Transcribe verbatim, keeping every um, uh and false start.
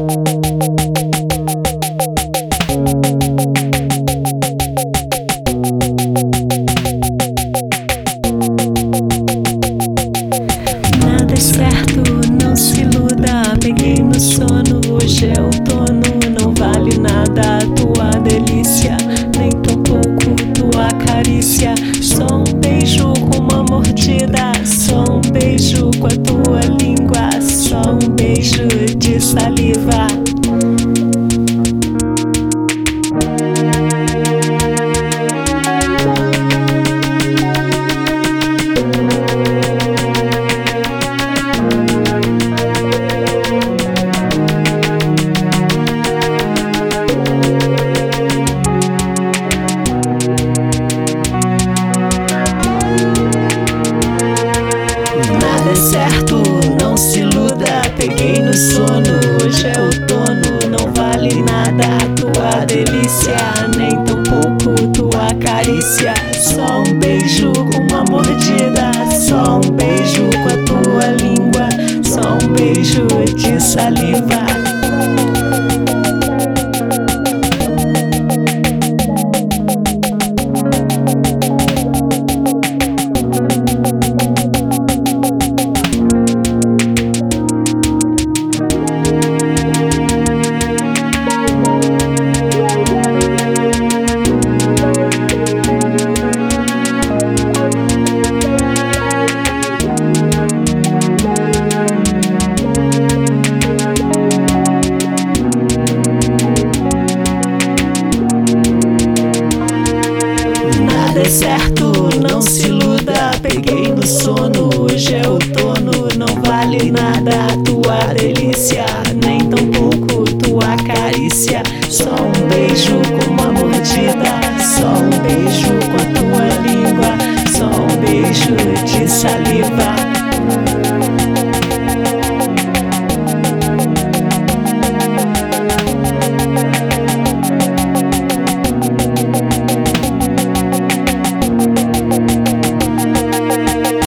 Nada é certo, não se iluda. Peguei no sono, hoje é outono. Não vale nada a tua delícia, nem tampouco tua carícia. Só um beijo com uma mordida, só um beijo com a tua língua, só um beijo de saliva. Nada é certo, não se iluda. Peguei no sono, hoje é outono. Não vale nada a tua delícia, nem tampouco tua carícia. Só um beijo com uma mordida, só um beijo com a tua língua, só um beijo de saliva. Nada é certo, não se iluda. Peguei no sono, hoje é outono. Não vale nada a tua delícia, nem tampouco tua carícia. Só um beijo com uma mordida, só um beijo